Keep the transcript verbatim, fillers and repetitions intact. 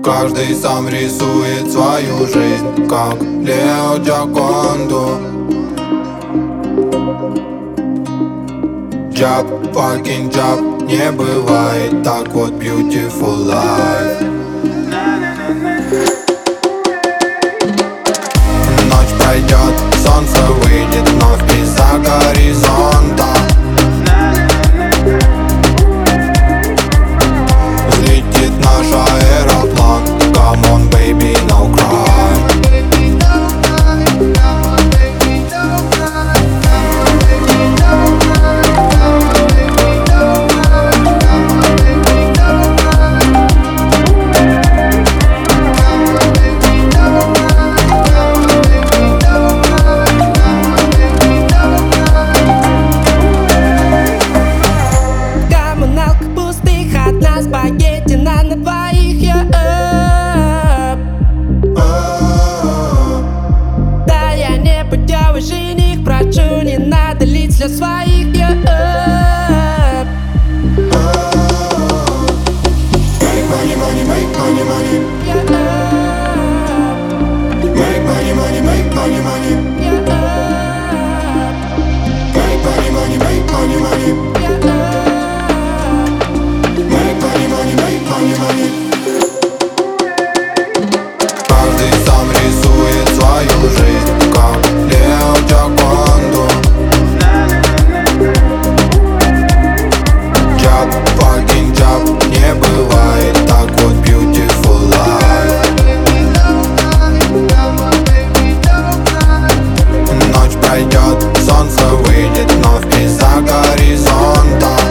Каждый сам рисует свою жизнь, как Лео Джаконду. Джаб, fucking джаб, не бывает так вот beautiful life. Ночь пройдет, солнце выйдет вновь из-за горизонта. Взлетит наш аэроплан. Come on, baby, no cry. Коммуналка пустых, одна спагетти на на двоих, я да, я не путевый жених, прошу, не надо лить слез своих, я Make money, money, make money, money. Make money, money, make money, money. Make money, money, make money, money. Make money, money, make money, money. Каждый сам рисует свою жизнь, как Лео Джаконду. Джаб, fucking джаб, не бывает так вот beautiful life. Ночь пройдет, солнце выйдет вновь из-за горизонта.